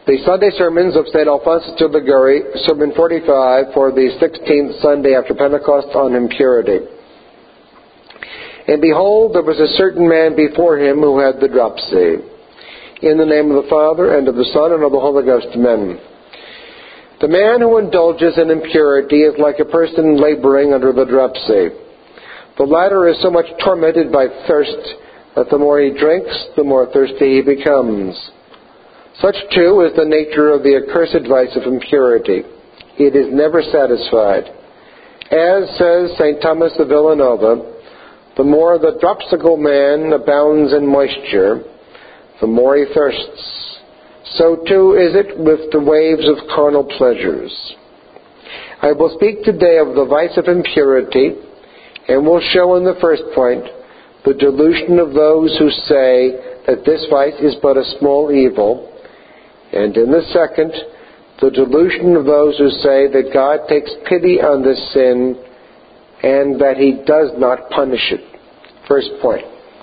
The Sunday sermons of St. Alphonsus de Liguori, Sermon 45 for the 16th Sunday after Pentecost on impurity. And behold, there was a certain man before him who had the dropsy. In the name of the Father, and of the Son, and of the Holy Ghost, amen. The man who indulges in impurity is like a person laboring under the dropsy. The latter is so much tormented by thirst that the more he drinks, the more thirsty he becomes. Such, too, is the nature of the accursed vice of impurity. It is never satisfied. As says St. Thomas of Villanova, the more the dropsical man abounds in moisture, the more he thirsts. So, too, is it with the waves of carnal pleasures. I will speak today of the vice of impurity, and will show in the first point the delusion of those who say that this vice is but a small evil, and in the second, the delusion of those who say that God takes pity on this sin and that He does not punish it. First point.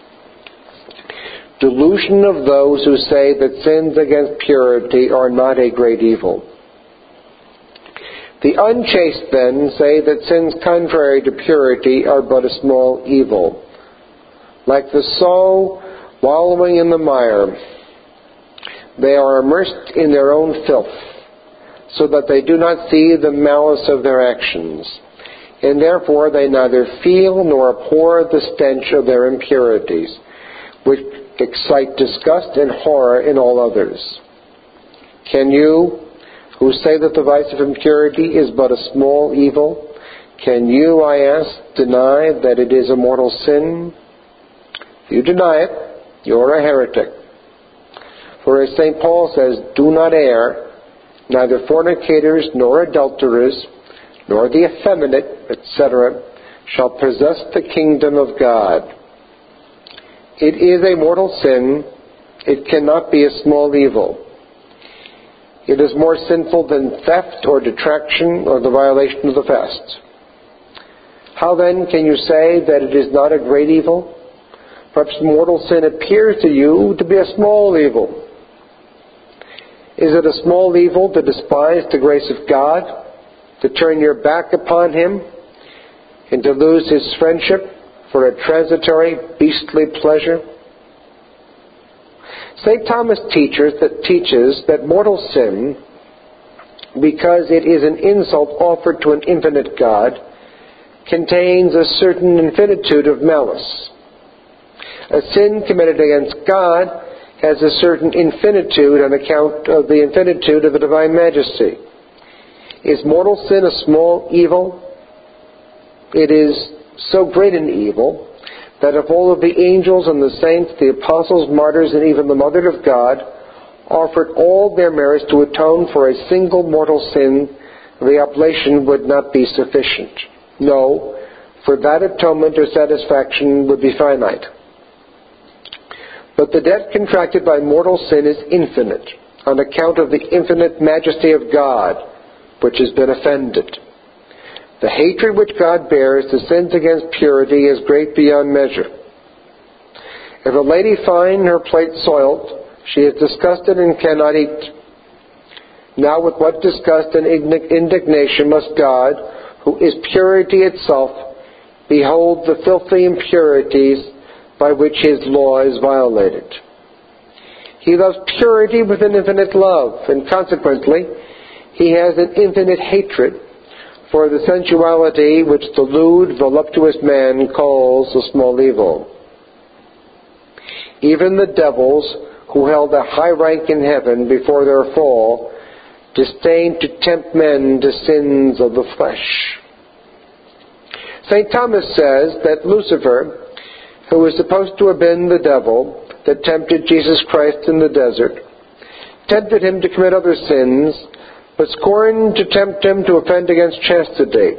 Delusion of those who say that sins against purity are not a great evil. The unchaste, then, say that sins contrary to purity are but a small evil. Like the sow wallowing in the mire, they are immersed in their own filth, so that they do not see the malice of their actions, and therefore they neither feel nor abhor the stench of their impurities, which excite disgust and horror in all others. Can you, who say that the vice of impurity is but a small evil, can you, I ask, deny that it is a mortal sin? If you deny it, you are a heretic. For as St. Paul says, do not err, neither fornicators, nor adulterers, nor the effeminate, etc., shall possess the kingdom of God. It is a mortal sin. It cannot be a small evil. It is more sinful than theft or detraction or the violation of the fast. How then can you say that it is not a great evil? Perhaps mortal sin appears to you to be a small evil. Is it a small evil to despise the grace of God, to turn your back upon Him, and to lose His friendship for a transitory, beastly pleasure? St. Thomas teaches that mortal sin, because it is an insult offered to an infinite God, contains a certain infinitude of malice. A sin committed against God has a certain infinitude on account of the infinitude of the divine majesty. Is mortal sin a small evil? It is so great an evil that if all of the angels and the saints, the apostles, martyrs, and even the Mother of God offered all their merits to atone for a single mortal sin, the oblation would not be sufficient. No, for that atonement or satisfaction would be finite. But the debt contracted by mortal sin is infinite, on account of the infinite majesty of God, which has been offended. The hatred which God bears to sins against purity is great beyond measure. If a lady find her plate soiled, she is disgusted and cannot eat. Now with what disgust and indignation must God, who is purity itself, behold the filthy impurities by which His law is violated. He loves purity with an infinite love, and consequently, He has an infinite hatred for the sensuality which the lewd, voluptuous man calls a small evil. Even the devils, who held a high rank in heaven before their fall, disdained to tempt men to sins of the flesh. St. Thomas says that Lucifer, who was supposed to have been the devil that tempted Jesus Christ in the desert, tempted Him to commit other sins, but scorned to tempt Him to offend against chastity.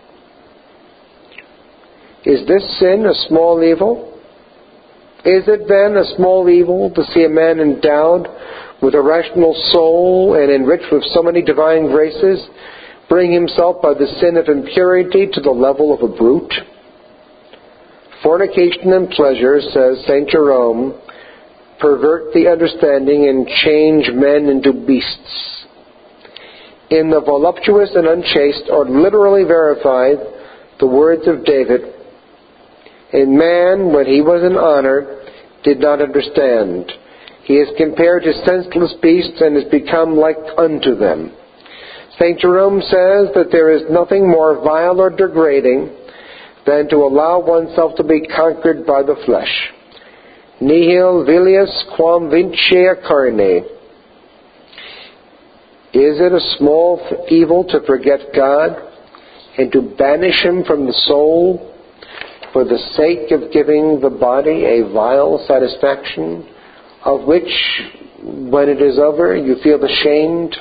Is this sin a small evil? Is it then a small evil to see a man endowed with a rational soul and enriched with so many divine graces bring himself by the sin of impurity to the level of a brute? Fornication and pleasure, says St. Jerome, pervert the understanding, and change men into beasts. In the voluptuous and unchaste are literally verified the words of David, "And man, when he was in honor, did not understand. He is compared to senseless beasts and is become like unto them." St. Jerome says that there is nothing more vile or degrading than to allow oneself to be conquered by the flesh. Nihil vilius quam vincere carne. Is it a small evil to forget God and to banish Him from the soul for the sake of giving the body a vile satisfaction, of which, when it is over, you feel ashamed?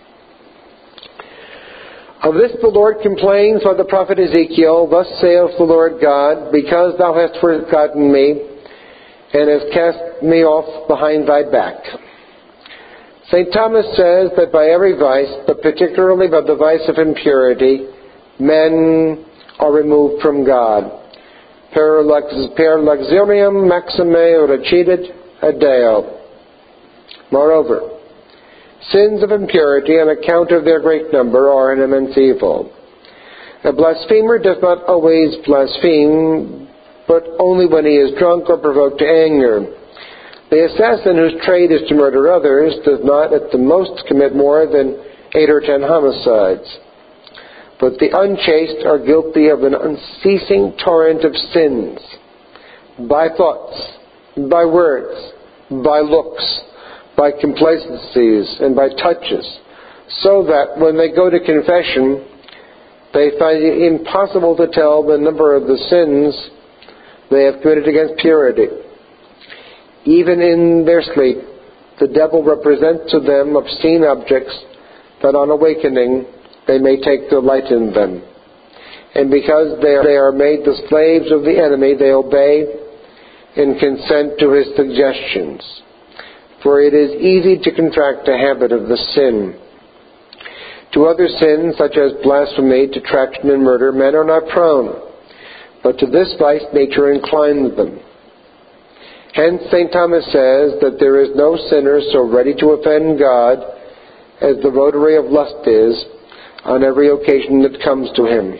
Of this the Lord complains by the prophet Ezekiel, "Thus saith the Lord God, because thou hast forgotten me, and hast cast me off behind thy back." St. Thomas says that by every vice, but particularly by the vice of impurity, men are removed from God. Per luxuriam maxime recidit adeo. Moreover, sins of impurity, on account of their great number, are an immense evil. A blasphemer does not always blaspheme, but only when he is drunk or provoked to anger. The assassin whose trade is to murder others does not at the most commit more than 8 or 10 homicides. But the unchaste are guilty of an unceasing torrent of sins, by thoughts, by words, by looks, by complacencies, and by touches, so that when they go to confession, they find it impossible to tell the number of the sins they have committed against purity. Even in their sleep, the devil represents to them obscene objects that on awakening they may take delight in them. And because they are made the slaves of the enemy, they obey and consent to his suggestions. For it is easy to contract a habit of the sin. To other sins, such as blasphemy, detraction, and murder, men are not prone, but to this vice nature inclines them. Hence St. Thomas says that there is no sinner so ready to offend God as the votary of lust is on every occasion that comes to him.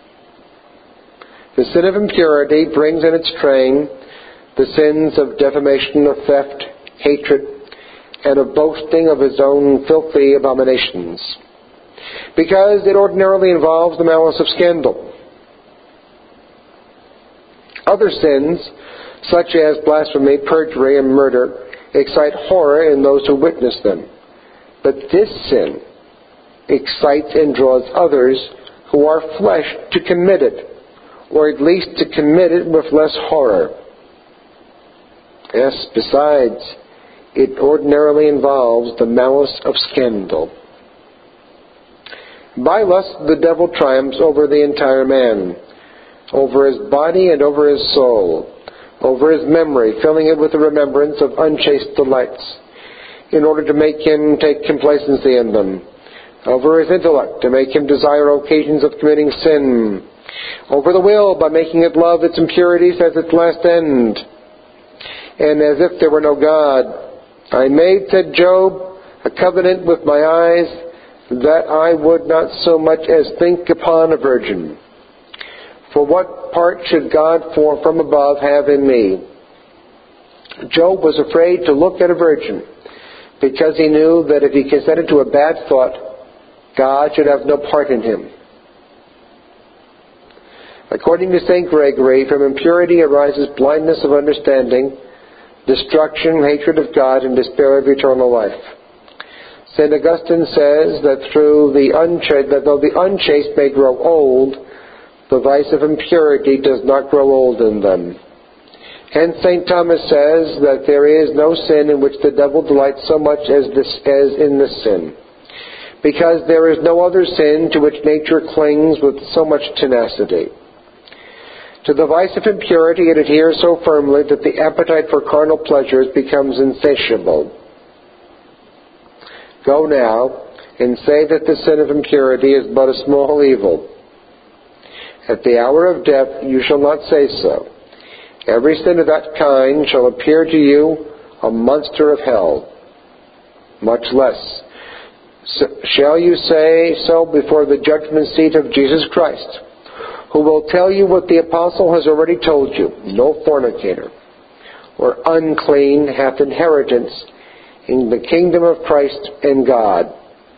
The sin of impurity brings in its train the sins of defamation, of theft, hatred, and of boasting of his own filthy abominations, because it ordinarily involves the malice of scandal. Other sins, such as blasphemy, perjury, and murder, excite horror in those who witness them. But this sin excites and draws others who are flesh to commit it, or at least to commit it with less horror. Yes, besides, it ordinarily involves the malice of scandal. By lust, the devil triumphs over the entire man, over his body and over his soul, over his memory, filling it with the remembrance of unchaste delights, in order to make him take complacency in them, over his intellect, to make him desire occasions of committing sin, over the will, by making it love its impurities as its last end, and as if there were no God. "I made," said Job, "a covenant with my eyes, that I would not so much as think upon a virgin. For what part should God from above have in me?" Job was afraid to look at a virgin, because he knew that if he consented to a bad thought, God should have no part in him. According to St. Gregory, from impurity arises blindness of understanding, destruction, hatred of God, and despair of eternal life. St. Augustine says that though the unchaste may grow old, the vice of impurity does not grow old in them. Hence St. Thomas says that there is no sin in which the devil delights so much as in this sin, because there is no other sin to which nature clings with so much tenacity. To the vice of impurity it adheres so firmly that the appetite for carnal pleasures becomes insatiable. Go now and say that the sin of impurity is but a small evil. At the hour of death you shall not say so. Every sin of that kind shall appear to you a monster of hell. Much less shall you say so before the judgment seat of Jesus Christ, who will tell you what the apostle has already told you. No fornicator or unclean hath inheritance in the kingdom of Christ and God.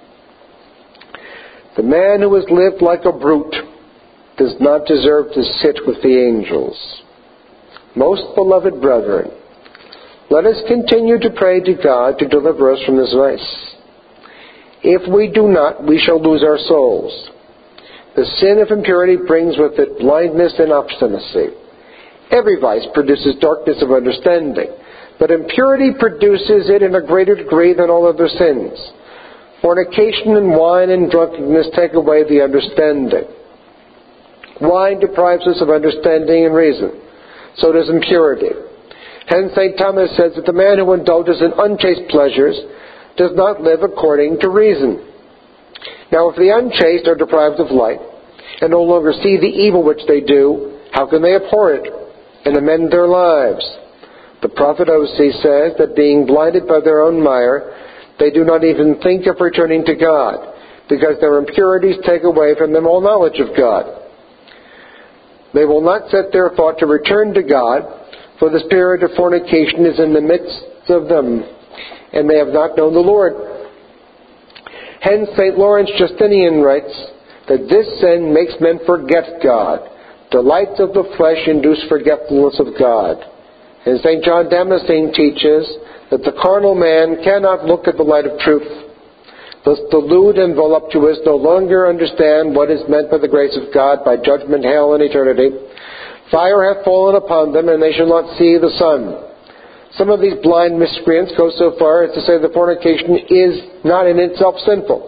The man who has lived like a brute does not deserve to sit with the angels. Most beloved brethren, let us continue to pray to God to deliver us from this vice. If we do not, we shall lose our souls. The sin of impurity brings with it blindness and obstinacy. Every vice produces darkness of understanding, but impurity produces it in a greater degree than all other sins. Fornication and wine and drunkenness take away the understanding. Wine deprives us of understanding and reason. So does impurity. Hence St. Thomas says that the man who indulges in unchaste pleasures does not live according to reason. Now, if the unchaste are deprived of light and no longer see the evil which they do, how can they abhor it and amend their lives? The prophet Osee says that being blinded by their own mire, they do not even think of returning to God, because their impurities take away from them all knowledge of God. They will not set their thought to return to God, for the spirit of fornication is in the midst of them, and they have not known the Lord. Hence, St. Lawrence Justinian writes that this sin makes men forget God. Delights of the flesh induce forgetfulness of God. And St. John Damascene teaches that the carnal man cannot look at the light of truth. Thus the lewd and voluptuous no longer understand what is meant by the grace of God, by judgment, hell, and eternity. Fire hath fallen upon them, and they shall not see the sun. Some of these blind miscreants go so far as to say that fornication is not in itself sinful.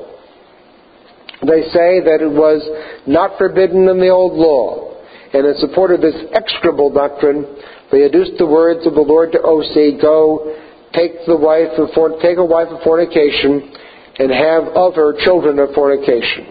They say that it was not forbidden in the old law, and in support of this execrable doctrine, they adduced the words of the Lord to Osee, "Go, take a wife of fornication, and have of her children of fornication."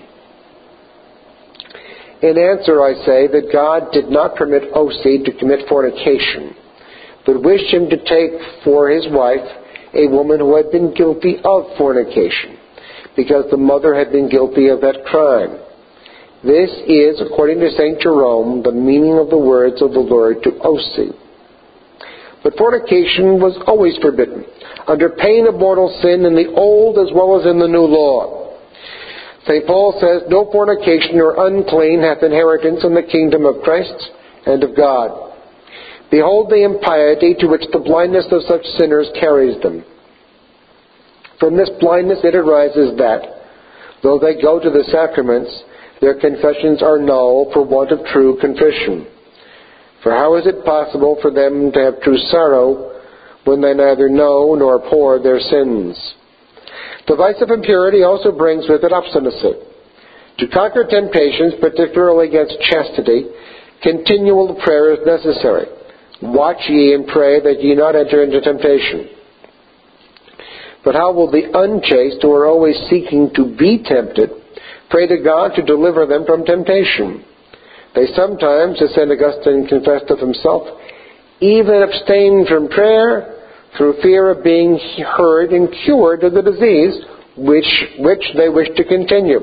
In answer, I say that God did not permit Osee to commit fornication, but wished him to take for his wife a woman who had been guilty of fornication, because the mother had been guilty of that crime. This is, according to St. Jerome, the meaning of the words of the Lord to Osee. But fornication was always forbidden, under pain of mortal sin in the Old as well as in the New Law. St. Paul says, "No fornication or unclean hath inheritance in the kingdom of Christ and of God." Behold the impiety to which the blindness of such sinners carries them. From this blindness it arises that, though they go to the sacraments, their confessions are null for want of true contrition. For how is it possible for them to have true sorrow when they neither know nor abhor their sins? The vice of impurity also brings with it obstinacy. To conquer temptations, particularly against chastity, continual prayer is necessary. Watch ye and pray that ye not enter into temptation. But how will the unchaste, who are always seeking to be tempted, pray to God to deliver them from temptation? They sometimes, as St. Augustine confessed of himself, even abstain from prayer through fear of being heard and cured of the disease which they wish to continue.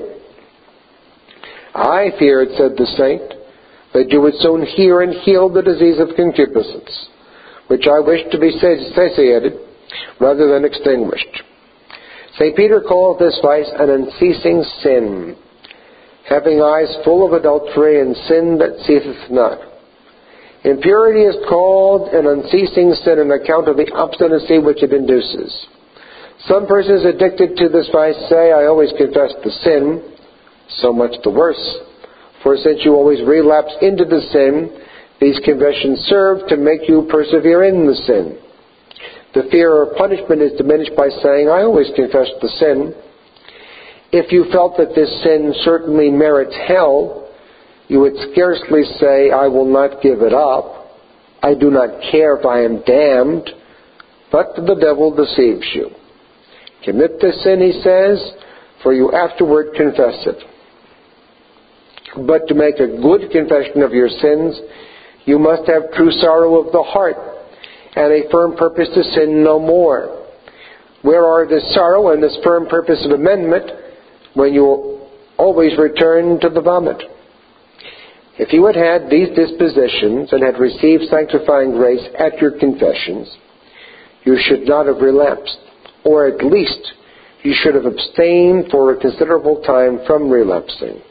"I feared," said the saint, "that you would soon hear and heal the disease of concupiscence, which I wish to be satiated rather than extinguished." St. Peter called this vice an unceasing sin, having eyes full of adultery and sin that ceaseth not. Impurity is called an unceasing sin on account of the obstinacy which it induces. Some persons addicted to this vice say, "I always confess the sin," so much the worse. For since you always relapse into the sin, these confessions serve to make you persevere in the sin. The fear of punishment is diminished by saying, "I always confess the sin." If you felt that this sin certainly merits hell, you would scarcely say, "I will not give it up. I do not care if I am damned." But the devil deceives you. Commit this sin, he says, for you afterward confess it. But to make a good confession of your sins, you must have true sorrow of the heart, and a firm purpose to sin no more? Where are this sorrow and this firm purpose of amendment when you will always return to the vomit? If you had had these dispositions and had received sanctifying grace at your confessions, you should not have relapsed, or at least you should have abstained for a considerable time from relapsing.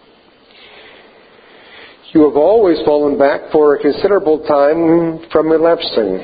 You have always fallen back for a considerable time from relapsing.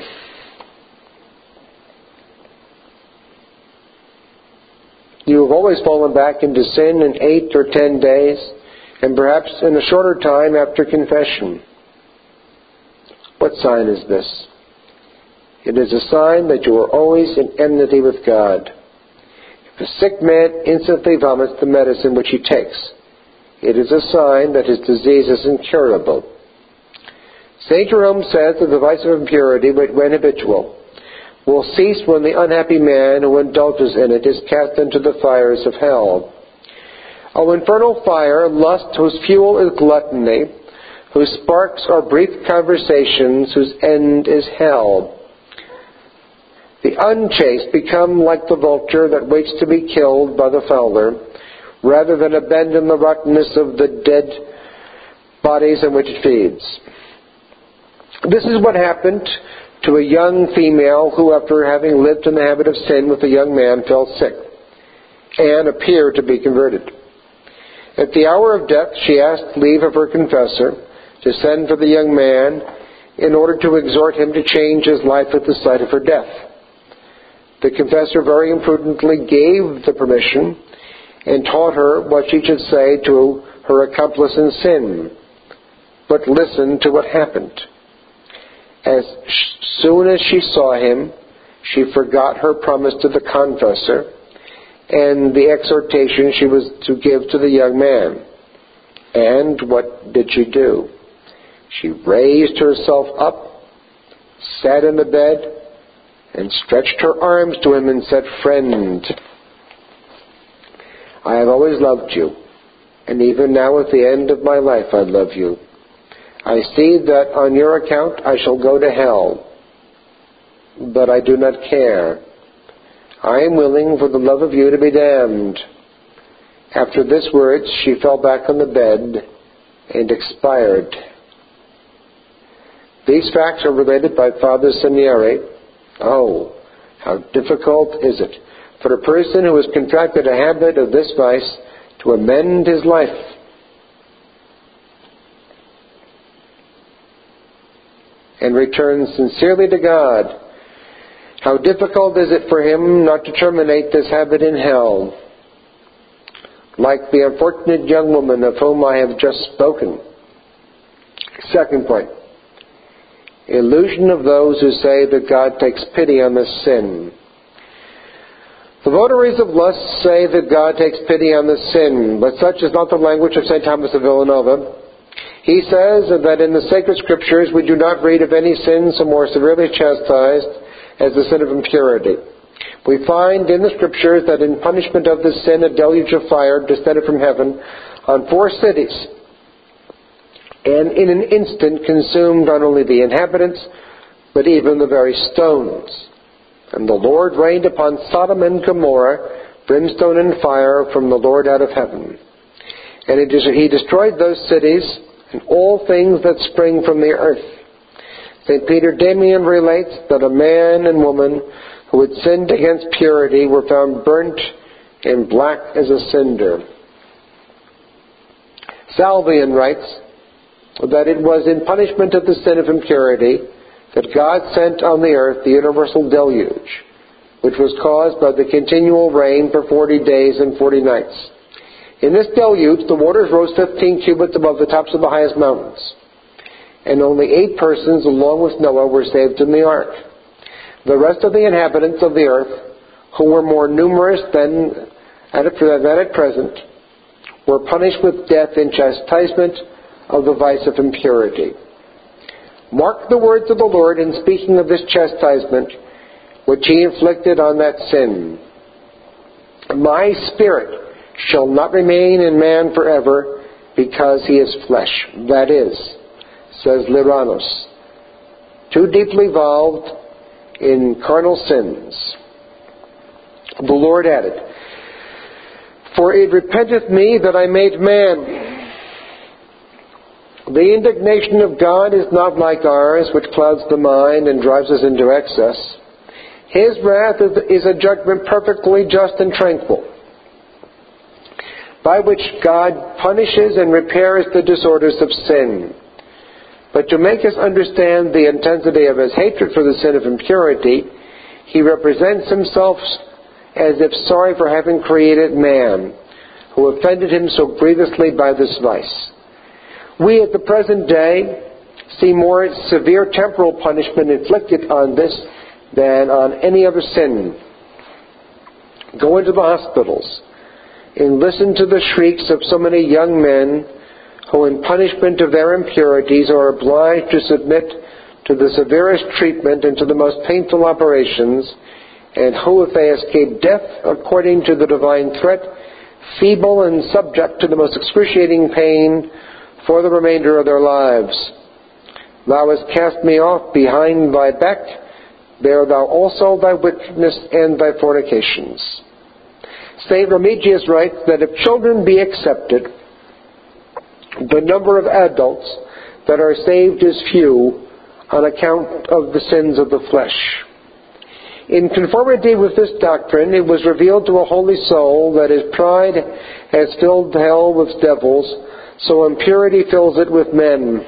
You have always fallen back into sin in 8 or 10 days, and perhaps in a shorter time after confession. What sign is this? It is a sign that you are always in enmity with God. If a sick man instantly vomits the medicine which he takes, it is a sign that his disease is incurable. St. Jerome says that the vice of impurity, when habitual, will cease when the unhappy man who indulges in it is cast into the fires of hell. O infernal fire, lust whose fuel is gluttony, whose sparks are brief conversations, whose end is hell. The unchaste become like the vulture that waits to be killed by the fowler, rather than abandon the rottenness of the dead bodies on which it feeds. This is what happened to a young female who, after having lived in the habit of sin with a young man, fell sick and appeared to be converted. At the hour of death, she asked leave of her confessor to send for the young man in order to exhort him to change his life at the sight of her death. The confessor very imprudently gave the permission and taught her what she should say to her accomplice in sin. But listen to what happened. As soon as she saw him, she forgot her promise to the confessor and the exhortation she was to give to the young man. And what did she do? She raised herself up, sat in the bed, and stretched her arms to him and said, "Friend, I have always loved you, and even now at the end of my life I love you. I see that on your account I shall go to hell, but I do not care. I am willing for the love of you to be damned." After these words, she fell back on the bed and expired. These facts are related by Father Sanieri. Oh, how difficult is it for a person who has contracted a habit of this vice to amend his life. And return sincerely to God. How difficult is it for him not to terminate this habit in hell, like the unfortunate young woman of whom I have just spoken. Second point. Illusion of those who say that God takes pity on this sin. The votaries of lust say that God takes pity on this sin, but such is not the language of St. Thomas of Villanova. He says that in the sacred scriptures we do not read of any sin so more severely chastised as the sin of impurity. We find in the scriptures that in punishment of this sin a deluge of fire descended from heaven on 4 cities, and in an instant consumed not only the inhabitants, but even the very stones. And the Lord rained upon Sodom and Gomorrah brimstone and fire from the Lord out of heaven. And he destroyed those cities and all things that spring from the earth. St. Peter Damian relates that a man and woman who had sinned against purity were found burnt and black as a cinder. Salvian writes that it was in punishment of the sin of impurity that God sent on the earth the universal deluge, which was caused by the continual rain for 40 days and 40 nights. In this deluge, the waters rose 15 cubits above the tops of the highest mountains, and only 8 persons, along with Noah, were saved in the ark. The rest of the inhabitants of the earth, who were more numerous than at present, were punished with death in chastisement of the vice of impurity. Mark the words of the Lord in speaking of this chastisement which he inflicted on that sin. "My spirit shall not remain in man forever, because he is flesh." That is, says Lyranos, too deeply valved in carnal sins. The Lord added, "For it repenteth me that I made man." The indignation of God is not like ours, which clouds the mind and drives us into excess. His wrath is a judgment perfectly just and tranquil, by which God punishes and repairs the disorders of sin. But to make us understand the intensity of his hatred for the sin of impurity, he represents himself as if sorry for having created man, who offended him so grievously by this vice. We at the present day see more severe temporal punishment inflicted on this than on any other sin. Go into the hospitals and listen to the shrieks of so many young men who, in punishment of their impurities, are obliged to submit to the severest treatment and to the most painful operations, and who, if they escape death according to the divine threat, feeble and subject to the most excruciating pain for the remainder of their lives. Thou hast cast me off behind thy back, bear thou also thy wickedness and thy fornications. St. Remigius writes that if children be accepted, the number of adults that are saved is few on account of the sins of the flesh. In conformity with this doctrine, it was revealed to a holy soul that his pride has filled hell with devils, so impurity fills it with men.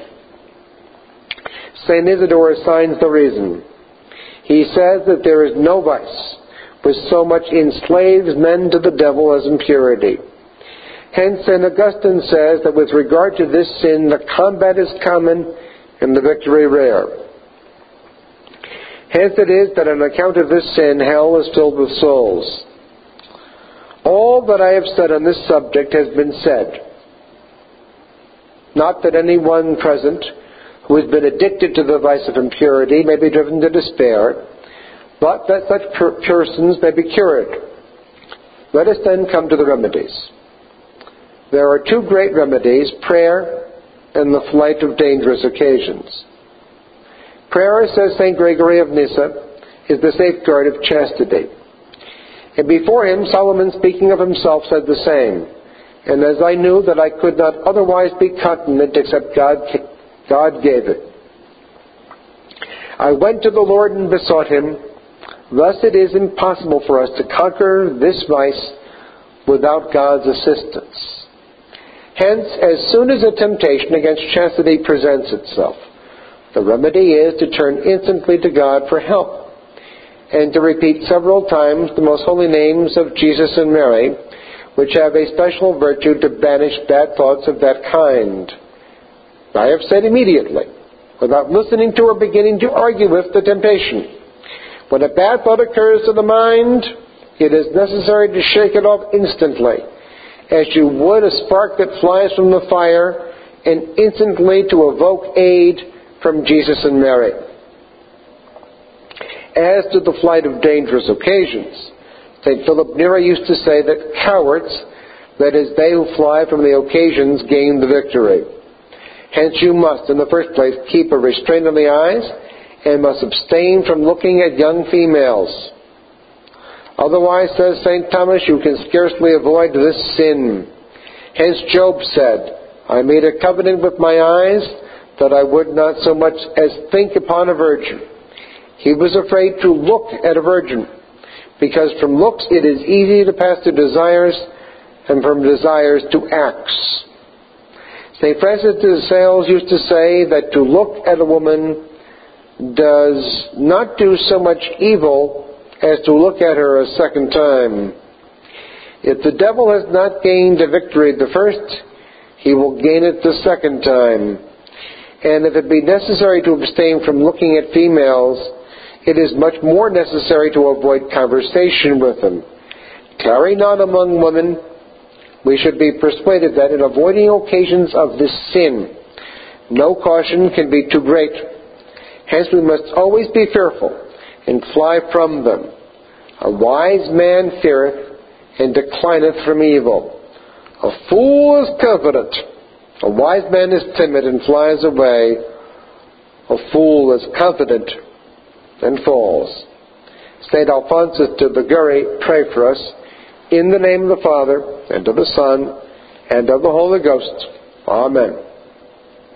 St. Isidore assigns the reason. He says that there is no vice which so much enslaves men to the devil as impurity. Hence, St. Augustine says that with regard to this sin, the combat is common and the victory rare. Hence it is that on account of this sin, hell is filled with souls. All that I have said on this subject has been said. Not that anyone present who has been addicted to the vice of impurity may be driven to despair, but that such persons may be cured. Let us then come to the remedies. There are two great remedies, prayer and the flight of dangerous occasions. Prayer, says St. Gregory of Nyssa, is the safeguard of chastity. And before him, Solomon, speaking of himself, said the same. And as I knew that I could not otherwise be continent except God gave it, I went to the Lord and besought him. Thus it is impossible for us to conquer this vice without God's assistance. Hence, as soon as a temptation against chastity presents itself, the remedy is to turn instantly to God for help, and to repeat several times the most holy names of Jesus and Mary, which have a special virtue to banish bad thoughts of that kind. I have said immediately, without listening to or beginning to argue with the temptation. When a bad thought occurs to the mind, it is necessary to shake it off instantly, as you would a spark that flies from the fire, and instantly to evoke aid from Jesus and Mary. As to the flight of dangerous occasions, St. Philip Neri used to say that cowards, that is, they who fly from the occasions, gain the victory. Hence you must, in the first place, keep a restraint on the eyes, and must abstain from looking at young females. Otherwise, says St. Thomas, you can scarcely avoid this sin. Hence Job said, I made a covenant with my eyes that I would not so much as think upon a virgin. He was afraid to look at a virgin, because from looks it is easy to pass to desires, and from desires to acts. St. Francis de Sales used to say that to look at a woman does not do so much evil as to look at her a second time. If the devil has not gained a victory the first, he will gain it the second time. And if it be necessary to abstain from looking at females, it is much more necessary to avoid conversation with them. Tarry not among women. We should be persuaded that in avoiding occasions of this sin, no caution can be too great. Hence we must always be fearful and fly from them. A wise man feareth and declineth from evil. A fool is confident. A wise man is timid and flies away. A fool is confident and falls. St. Alphonsus de Liguori, pray for us. In the name of the Father, and of the Son, and of the Holy Ghost. Amen.